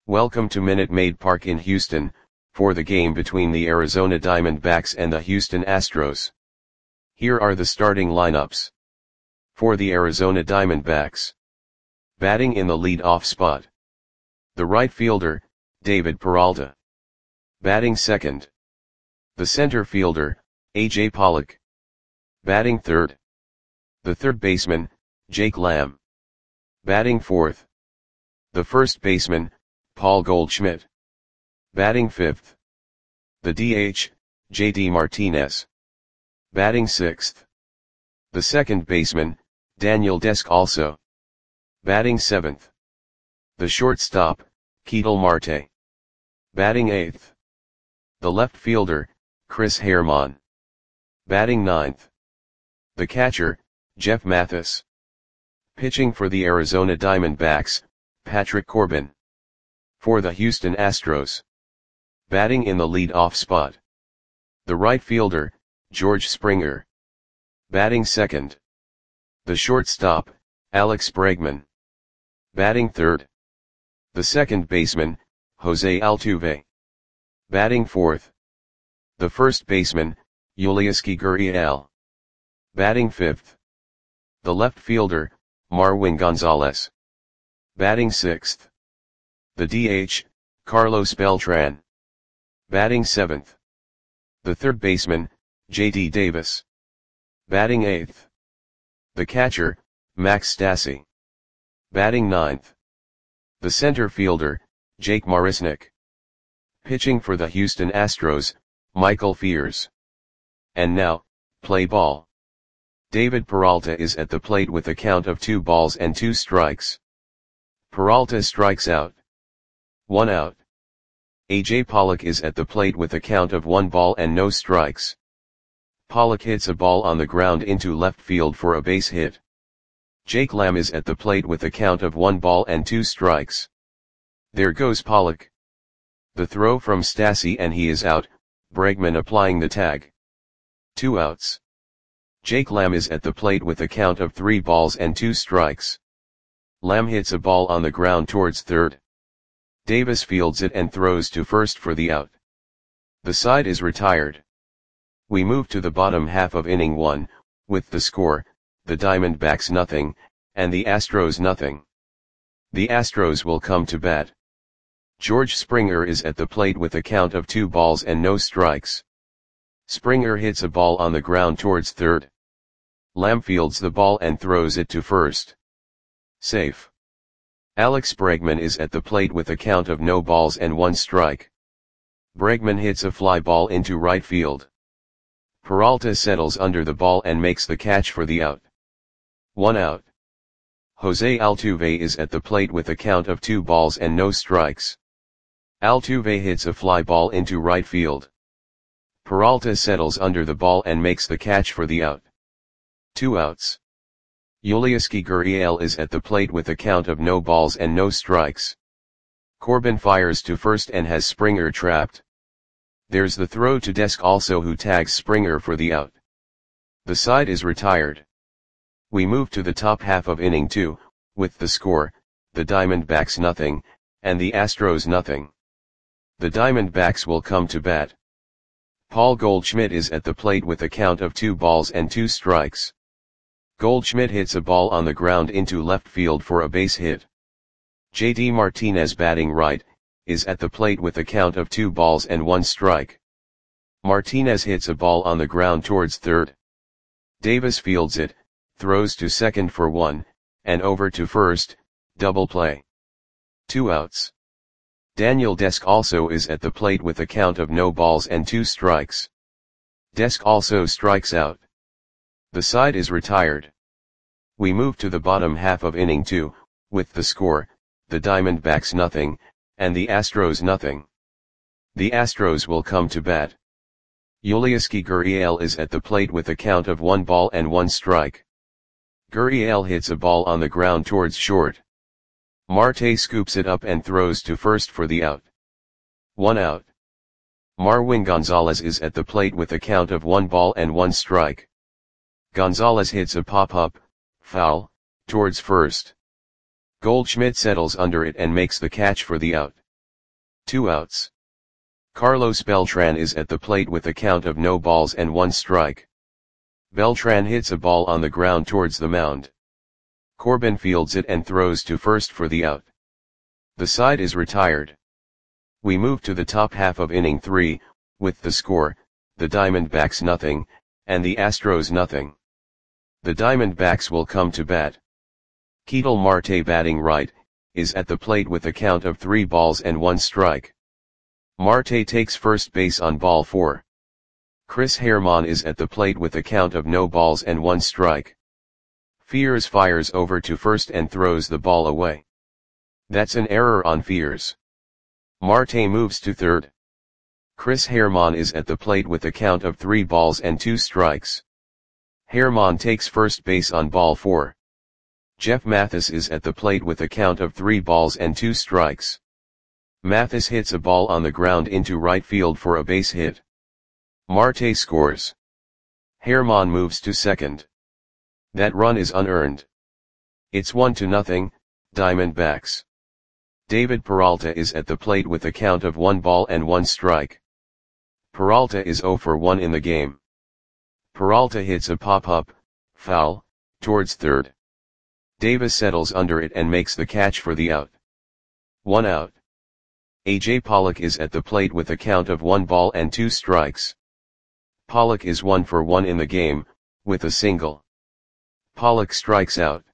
Welcome to Minute Maid Park in Houston, for the game between the Arizona Diamondbacks and the Houston Astros. Here are the starting lineups. For the Arizona Diamondbacks. Batting in the lead-off spot. The right fielder, David Peralta. Batting second. The center fielder, A.J. Pollock. Batting third. The third baseman, Jake Lamb. Batting fourth. The first baseman, Paul Goldschmidt. Batting fifth. The DH, J.D. Martinez. Batting sixth. The second baseman, Daniel Descalso. Batting seventh. The shortstop, Ketel Marte. Batting eighth. The left fielder, Chris Herrmann. Batting ninth. The catcher, Jeff Mathis. Pitching for the Arizona Diamondbacks, Patrick Corbin. For the Houston Astros. Batting in the lead-off spot. The right fielder, George Springer. Batting second. The shortstop, Alex Bregman. Batting third. The second baseman, Jose Altuve. Batting fourth. The first baseman, Yulieski Gurriel. Batting fifth. The left fielder, Marwin Gonzalez. Batting sixth. The DH, Carlos Beltran. Batting seventh. The third baseman, J.D. Davis. Batting eighth. The catcher, Max Stassi. Batting ninth. The center fielder, Jake Marisnick. Pitching for the Houston Astros, Michael Fiers. And now, play ball. David Peralta is at the plate with a count of 2 balls and 2 strikes. Peralta strikes out. 1 out. A.J. Pollock is at the plate with a count of 1 ball and no strikes. Pollock hits a ball on the ground into left field for a base hit. Jake Lamb is at the plate with a count of 1 ball and 2 strikes. There goes Pollock. The throw from Stassi and he is out, Bregman applying the tag. 2 outs. Jake Lamb is at the plate with a count of 3 balls and 2 strikes. Lamb hits a ball on the ground towards third. Davis fields it and throws to first for the out. The side is retired. We move to the bottom half of inning 1, with the score, the Diamondbacks 0, and the Astros 0. The Astros will come to bat. George Springer is at the plate with a count of 2 balls and no strikes. Springer hits a ball on the ground towards third. Lamb fields the ball and throws it to first. Safe. Alex Bregman is at the plate with a count of no balls and 1 strike. Bregman hits a fly ball into right field. Peralta settles under the ball and makes the catch for the out. 1 out. Jose Altuve is at the plate with a count of 2 balls and no strikes. Altuve hits a fly ball into right field. Peralta settles under the ball and makes the catch for the out. 2 outs. Yulieski Gurriel is at the plate with a count of no balls and no strikes. Corbin fires to first and has Springer trapped. There's the throw to Descalso who tags Springer for the out. The side is retired. We move to the top half of inning 2, with the score, the Diamondbacks 0, and the Astros 0. The Diamondbacks will come to bat. Paul Goldschmidt is at the plate with a count of 2 balls and 2 strikes. Goldschmidt hits a ball on the ground into left field for a base hit. J.D. Martinez batting right, is at the plate with a count of 2 balls and 1 strike. Martinez hits a ball on the ground towards third. Davis fields it, throws to second for 1, and over to first, double play. 2 outs. Daniel Descalso is at the plate with a count of no balls and 2 strikes. Descalso strikes out. The side is retired. We move to the bottom half of inning 2, with the score, the Diamondbacks 0, and the Astros 0. The Astros will come to bat. Yulieski Gurriel is at the plate with a count of 1 ball and 1 strike. Gurriel hits a ball on the ground towards short. Marte scoops it up and throws to first for the out. 1 out. Marwin Gonzalez is at the plate with a count of 1 ball and 1 strike. Gonzalez hits a pop-up, foul, towards first. Goldschmidt settles under it and makes the catch for the out. 2 outs. Carlos Beltran is at the plate with a count of no balls and 1 strike. Beltran hits a ball on the ground towards the mound. Corbin fields it and throws to first for the out. The side is retired. We move to the top half of inning 3, with the score, the Diamondbacks nothing, and the Astros nothing. The Diamondbacks will come to bat. Ketel Marte, batting right, is at the plate with a count of 3 balls and 1 strike. Marte takes first base on ball 4. Chris Herrmann is at the plate with a count of no balls and 1 strike. Fears fires over to first and throws the ball away. That's an error on Fears. Marte moves to third. Chris Herrmann is at the plate with a count of 3 balls and 2 strikes. Herrmann takes first base on ball 4. Jeff Mathis is at the plate with a count of 3 balls and 2 strikes. Mathis hits a ball on the ground into right field for a base hit. Marte scores. Herrmann moves to second. That run is unearned. It's 1-0, Diamondbacks. David Peralta is at the plate with a count of 1 ball and 1 strike. Peralta is 0 for 1 in the game. Peralta hits a pop-up, foul, towards third. Davis settles under it and makes the catch for the out. 1 out. A.J. Pollock is at the plate with a count of 1 ball and 2 strikes. Pollock is 1 for 1 in the game, with a single. Pollock strikes out.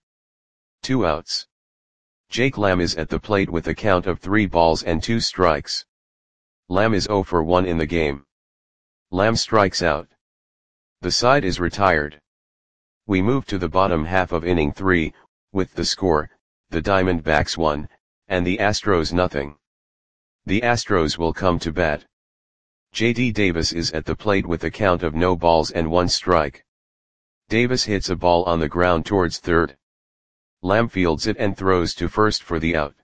2 outs. Jake Lamb is at the plate with a count of 3 balls and 2 strikes. Lamb is 0 for 1 in the game. Lamb strikes out. The side is retired. We move to the bottom half of inning 3, with the score, the Diamondbacks 1, and the Astros nothing. The Astros will come to bat. J.D. Davis is at the plate with a count of no balls and 1 strike. Davis hits a ball on the ground towards third. Lamb fields it and throws to first for the out.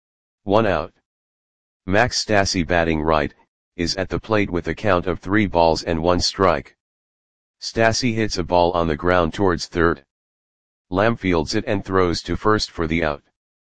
1 out. Max Stassi, batting right, is at the plate with a count of 3 balls and 1 strike. Stassi hits a ball on the ground towards third. Lamb fields it and throws to first for the out.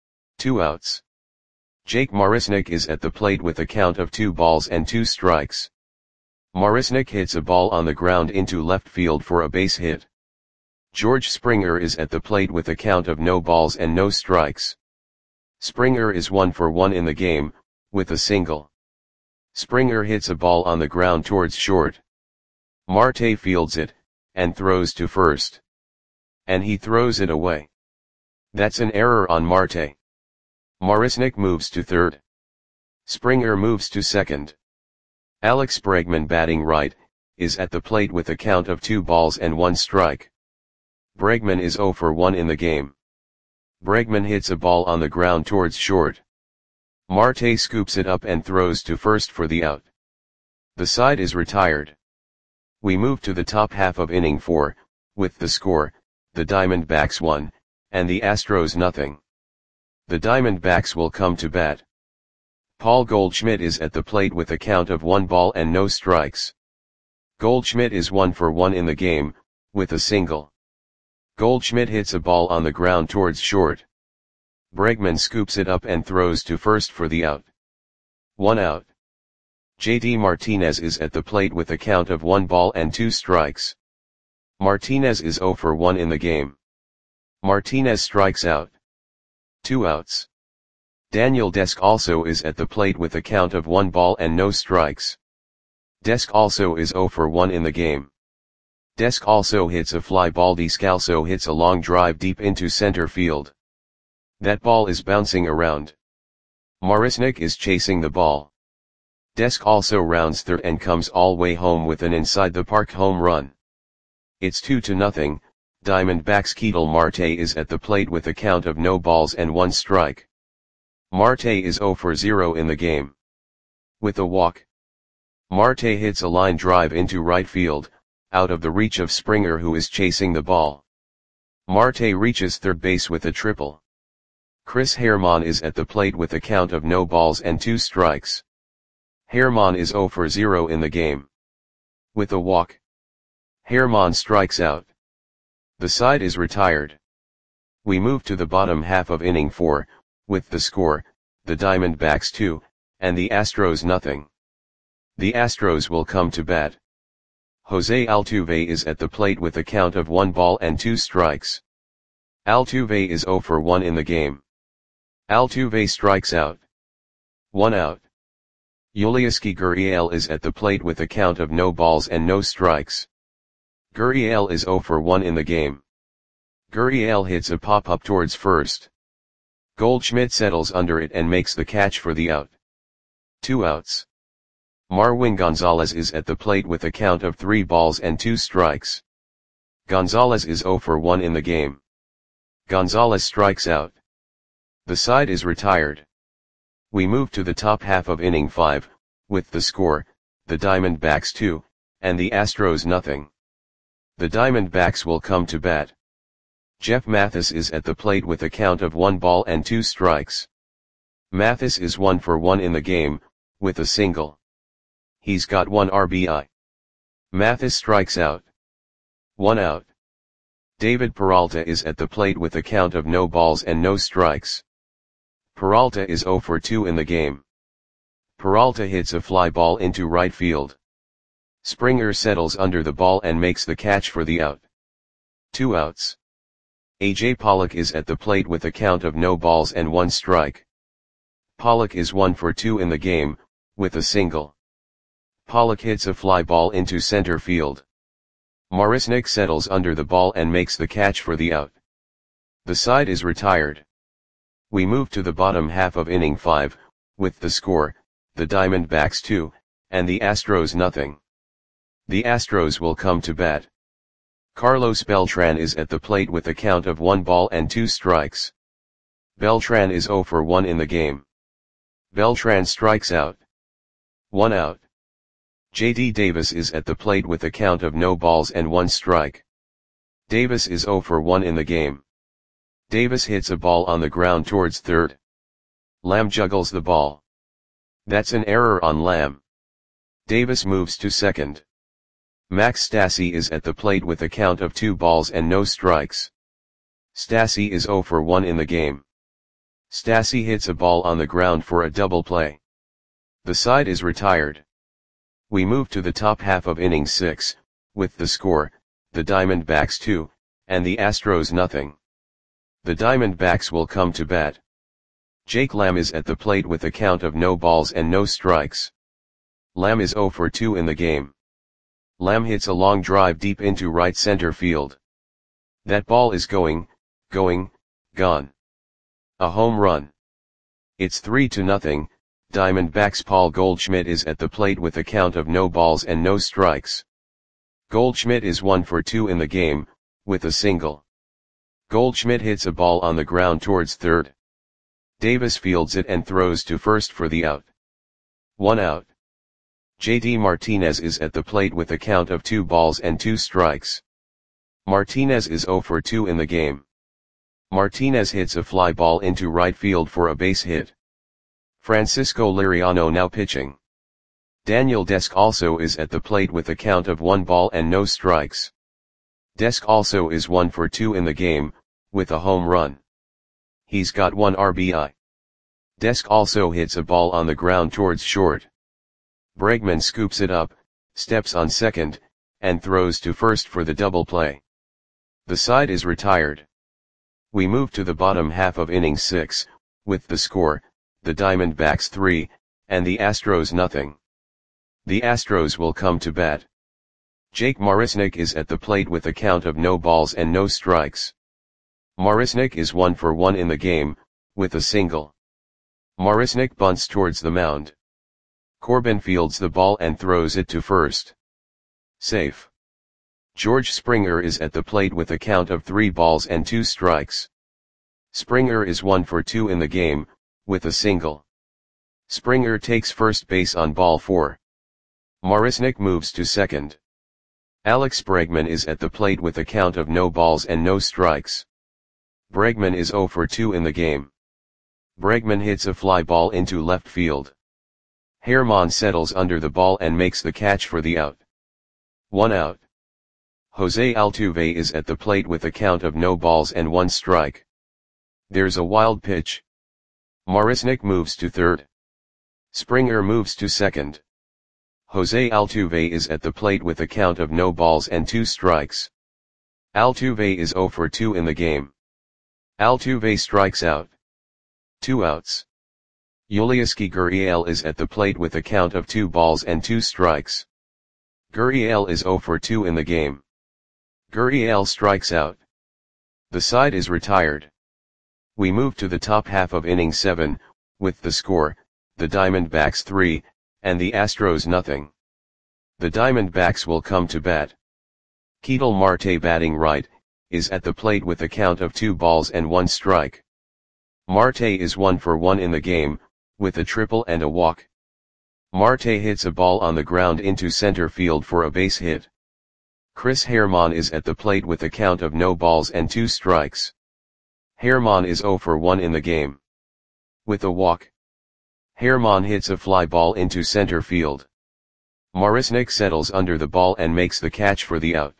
2 outs. Jake Marisnick is at the plate with a count of 2 balls and 2 strikes. Marisnick hits a ball on the ground into left field for a base hit. George Springer is at the plate with a count of no balls and no strikes. Springer is 1 for 1 in the game, with a single. Springer hits a ball on the ground towards short. Marte fields it, and throws to first. And he throws it away. That's an error on Marte. Marisnick moves to third. Springer moves to second. Alex Bregman, batting right, is at the plate with a count of 2 balls and 1 strike. Bregman is 0 for 1 in the game. Bregman hits a ball on the ground towards short. Marte scoops it up and throws to first for the out. The side is retired. We move to the top half of inning 4, with the score, the Diamondbacks 1, and the Astros nothing. The Diamondbacks will come to bat. Paul Goldschmidt is at the plate with a count of 1 ball and no strikes. Goldschmidt is 1 for 1 in the game, with a single. Goldschmidt hits a ball on the ground towards short. Bregman scoops it up and throws to first for the out. 1 out. J.D. Martinez is at the plate with a count of 1 ball and 2 strikes. Martinez is 0 for 1 in the game. Martinez strikes out. 2 outs. Daniel Desk also is at the plate with a count of 1 ball and no strikes. Desk also is 0 for 1 in the game. Desk also hits a fly ball. Descalso hits a long drive deep into center field. That ball is bouncing around. Marisnick is chasing the ball. Desk also rounds third and comes all way home with an inside the park home run. It's 2-0, Diamondbacks. Ketel Marte is at the plate with a count of no balls and 1 strike. Marte is 0 for 0 in the game. With a walk. Marte hits a line drive into right field, out of the reach of Springer, who is chasing the ball. Marte reaches third base with a triple. Chris Herrmann is at the plate with a count of no balls and 2 strikes. Herrmann is 0 for 0 in the game. With a walk. Herrmann strikes out. The side is retired. We move to the bottom half of inning 4, with the score, the Diamondbacks 2, and the Astros nothing. The Astros will come to bat. Jose Altuve is at the plate with a count of 1 ball and 2 strikes. Altuve is 0 for 1 in the game. Altuve strikes out. 1 out. Yulieski Gurriel is at the plate with a count of no balls and no strikes. Gurriel is 0 for 1 in the game. Gurriel hits a pop-up towards first. Goldschmidt settles under it and makes the catch for the out. 2 outs. Marwin Gonzalez is at the plate with a count of 3 balls and 2 strikes. Gonzalez is 0 for 1 in the game. Gonzalez strikes out. The side is retired. We move to the top half of inning 5, with the score, the Diamondbacks 2, and the Astros nothing. The Diamondbacks will come to bat. Jeff Mathis is at the plate with a count of 1 ball and 2 strikes. Mathis is 1 for 1 in the game, with a single. He's got 1 RBI. Mathis strikes out. 1 out. David Peralta is at the plate with a count of no balls and no strikes. Peralta is 0 for 2 in the game. Peralta hits a fly ball into right field. Springer settles under the ball and makes the catch for the out. 2 outs. AJ Pollock is at the plate with a count of no balls and 1 strike. Pollock is 1 for 2 in the game, with a single. Pollock hits a fly ball into center field. Marisnick settles under the ball and makes the catch for the out. The side is retired. We move to the bottom half of inning 5, with the score, the Diamondbacks 2, and the Astros nothing. The Astros will come to bat. Carlos Beltran is at the plate with a count of 1 ball and 2 strikes. Beltran is 0 for 1 in the game. Beltran strikes out. 1 out. J.D. Davis is at the plate with a count of no balls and 1 strike. Davis is 0 for 1 in the game. Davis hits a ball on the ground towards third. Lamb juggles the ball. That's an error on Lamb. Davis moves to second. Max Stassi is at the plate with a count of 2 balls and no strikes. Stassi is 0 for 1 in the game. Stassi hits a ball on the ground for a double play. The side is retired. We move to the top half of inning 6, with the score, the Diamondbacks 2, and the Astros nothing. The Diamondbacks will come to bat. Jake Lamb is at the plate with a count of no balls and no strikes. Lamb is 0 for 2 in the game. Lamb hits a long drive deep into right center field. That ball is gone. A home run. It's 3-0, Diamondbacks. Paul Goldschmidt is at the plate with a count of no balls and no strikes. Goldschmidt is 1 for 2 in the game, with a single. Goldschmidt hits a ball on the ground towards third. Davis fields it and throws to first for the out. 1 out. J.D. Martinez is at the plate with a count of 2 balls and 2 strikes. Martinez is 0 for 2 in the game. Martinez hits a fly ball into right field for a base hit. Francisco Liriano now pitching. Daniel Desk also is at the plate with a count of 1 ball and no strikes. Desk also is 1 for 2 in the game, with a home run. He's got 1 RBI. Desk also hits a ball on the ground towards short. Bregman scoops it up, steps on second, and throws to first for the double play. The side is retired. We move to the bottom half of inning 6, with the score, the Diamondbacks 3, and the Astros nothing. The Astros will come to bat. Jake Marisnick is at the plate with a count of no balls and no strikes. Marisnick is 1 for 1 in the game, with a single. Marisnick bunts towards the mound. Corbin fields the ball and throws it to first. Safe. George Springer is at the plate with a count of 3 balls and 2 strikes. Springer is 1 for 2 in the game, with a single. Springer takes first base on ball 4. Marisnick moves to second. Alex Bregman is at the plate with a count of no balls and no strikes. Bregman is 0 for 2 in the game. Bregman hits a fly ball into left field. Herman settles under the ball and makes the catch for the out. 1 out. Jose Altuve is at the plate with a count of no balls and 1 strike. There's a wild pitch. Marisnick moves to third. Springer moves to second. Jose Altuve is at the plate with a count of no balls and 2 strikes. Altuve is 0 for 2 in the game. Altuve strikes out. 2 outs. Yulieski Gurriel is at the plate with a count of 2 balls and 2 strikes. Gurriel is 0 for 2 in the game. Gurriel strikes out. The side is retired. We move to the top half of inning 7, with the score, the Diamondbacks 3, and the Astros nothing. The Diamondbacks will come to bat. Ketel Marte, batting right, is at the plate with a count of 2 balls and 1 strike. Marte is 1 for 1 in the game, with a triple and a walk. Marte hits a ball on the ground into center field for a base hit. Chris Herrmann is at the plate with a count of no balls and 2 strikes. Herrmann is 0 for 1 in the game. With a walk. Herrmann hits a fly ball into center field. Marisnick settles under the ball and makes the catch for the out.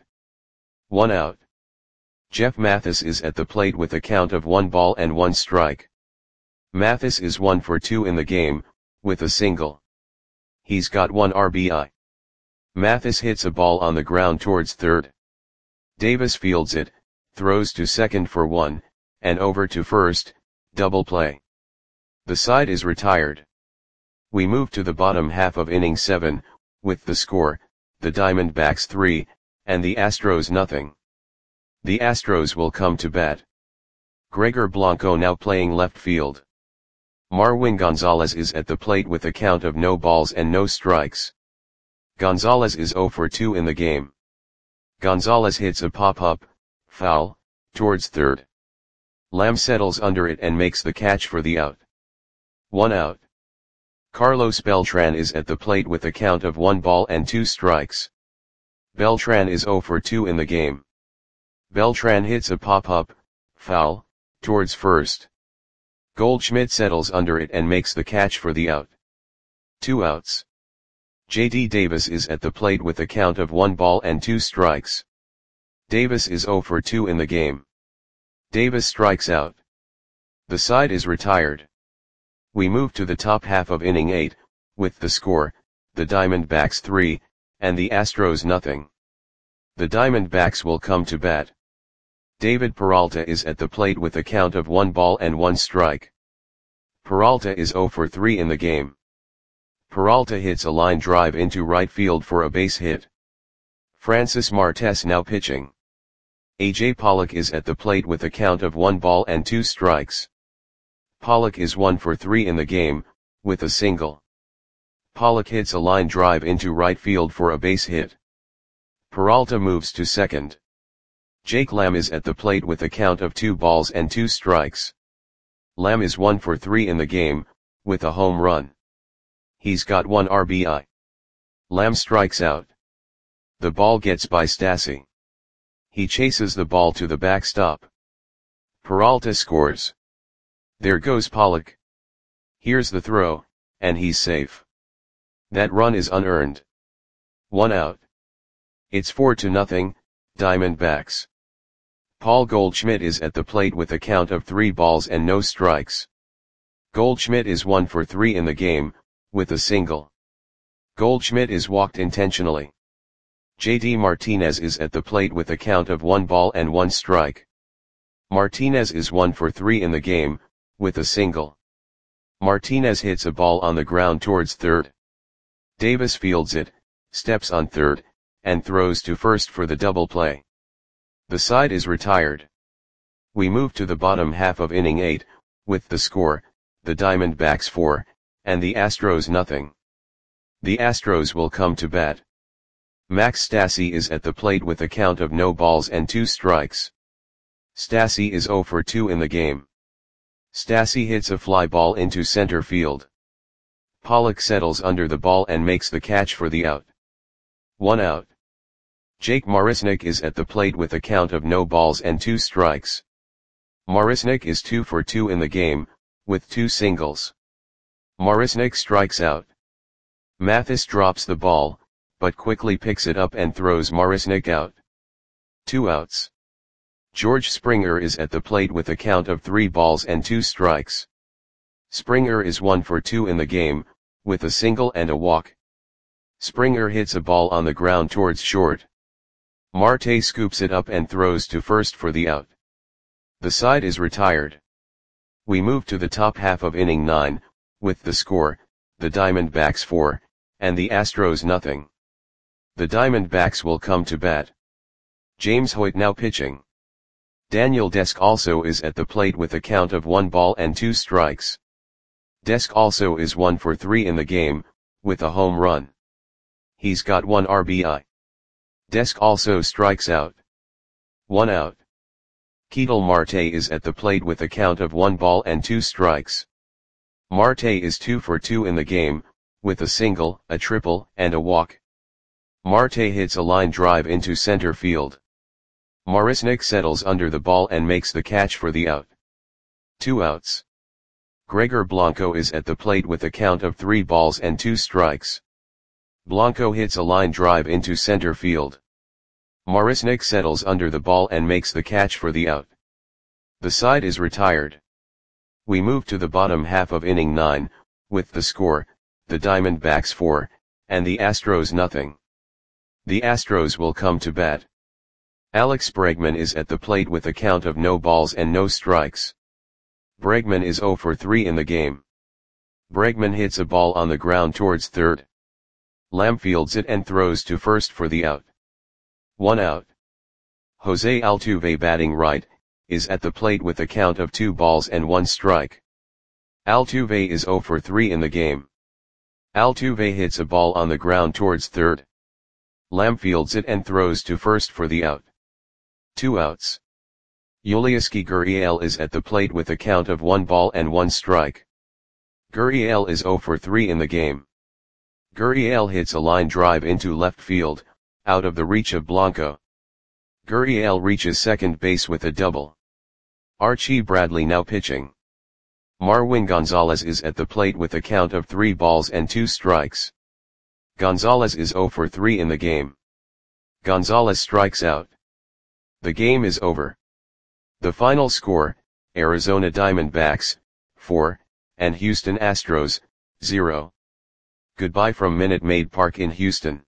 1 out. Jeff Mathis is at the plate with a count of 1 ball and 1 strike. Mathis is 1 for 2 in the game, with a single. He's got 1 RBI. Mathis hits a ball on the ground towards third. Davis fields it, throws to second for 1, and over to first, double play. The side is retired. We move to the bottom half of inning 7, with the score, the Diamondbacks 3, and the Astros nothing. The Astros will come to bat. Gregor Blanco now playing left field. Marwin Gonzalez is at the plate with a count of no balls and no strikes. Gonzalez is 0 for 2 in the game. Gonzalez hits a pop-up, foul, towards third. Lamb settles under it and makes the catch for the out. 1 out. Carlos Beltran is at the plate with a count of 1 ball and 2 strikes. Beltran is 0 for 2 in the game. Beltran hits a pop-up, foul, towards first. Goldschmidt settles under it and makes the catch for the out. 2 outs. J.D. Davis is at the plate with a count of 1 ball and 2 strikes. Davis is 0 for 2 in the game. Davis strikes out. The side is retired. We move to the top half of inning 8, with the score, the Diamondbacks 3, and the Astros nothing. The Diamondbacks will come to bat. David Peralta is at the plate with a count of 1 ball and 1 strike. Peralta is 0 for 3 in the game. Peralta hits a line drive into right field for a base hit. Francis Martes now pitching. A.J. Pollock is at the plate with a count of 1 ball and 2 strikes. Pollock is 1 for 3 in the game, with a single. Pollock hits a line drive into right field for a base hit. Peralta moves to second. Jake Lamb is at the plate with a count of 2 balls and 2 strikes. Lamb is 1 for 3 in the game, with a home run. He's got 1 RBI. Lamb strikes out. The ball gets by Stassi. He chases the ball to the backstop. Peralta scores. There goes Pollock. Here's the throw, and he's safe. That run is unearned. 1 out. It's 4-0, Diamondbacks. Paul Goldschmidt is at the plate with a count of 3 balls and no strikes. Goldschmidt is 1 for 3 in the game, with a single. Goldschmidt is walked intentionally. J.D. Martinez is at the plate with a count of 1 ball and 1 strike. Martinez is 1 for 3 in the game, with a single. Martinez hits a ball on the ground towards third. Davis fields it, steps on third, and throws to first for the double play. The side is retired. We move to the bottom half of inning 8, with the score, the Diamondbacks 4, and the Astros nothing. The Astros will come to bat. Max Stassi is at the plate with a count of no balls and 2 strikes. Stassi is 0 for 2 in the game. Stassi hits a fly ball into center field. Pollock settles under the ball and makes the catch for the out. 1 out. Jake Marisnick is at the plate with a count of no balls and 2 strikes. Marisnick is 2 for 2 in the game, with 2 singles. Marisnick strikes out. Mathis drops the ball, but quickly picks it up and throws Marisnick out. 2 outs. George Springer is at the plate with a count of 3 balls and 2 strikes. Springer is 1 for 2 in the game, with a single and a walk. Springer hits a ball on the ground towards short. Marte scoops it up and throws to first for the out. The side is retired. We move to the top half of inning 9, with the score, the Diamondbacks 4, and the Astros nothing. The Diamondbacks will come to bat. James Hoyt now pitching. Daniel Desk also is at the plate with a count of 1 ball and 2 strikes. Desk also is 1 for 3 in the game, with a home run. He's got 1 RBI. Desk also strikes out. 1 out. Ketel Marte is at the plate with a count of 1 ball and 2 strikes. Marte is 2 for 2 in the game, with a single, a triple, and a walk. Marte hits a line drive into center field. Marisnick settles under the ball and makes the catch for the out. 2 outs. Gregor Blanco is at the plate with a count of 3 balls and 2 strikes. Blanco hits a line drive into center field. Marisnick settles under the ball and makes the catch for the out. The side is retired. We move to the bottom half of inning 9, with the score, the Diamondbacks 4, and the Astros nothing. The Astros will come to bat. Alex Bregman is at the plate with a count of no balls and no strikes. Bregman is 0 for 3 in the game. Bregman hits a ball on the ground towards third. Lamb fields it and throws to first for the out. 1 out. Jose Altuve batting right, is at the plate with a count of 2 balls and 1 strike. Altuve is 0 for 3 in the game. Altuve hits a ball on the ground towards third. Lamb fields it and throws to first for the out. 2 outs. Yulieski Gurriel is at the plate with a count of 1 ball and 1 strike. Gurriel is 0 for 3 in the game. Gurriel hits a line drive into left field, out of the reach of Blanco. Gurriel reaches second base with a double. Archie Bradley now pitching. Marwin Gonzalez is at the plate with a count of 3 balls and 2 strikes. Gonzalez is 0 for 3 in the game. Gonzalez strikes out. The game is over. The final score, Arizona Diamondbacks, 4, and Houston Astros, 0. Goodbye from Minute Maid Park in Houston.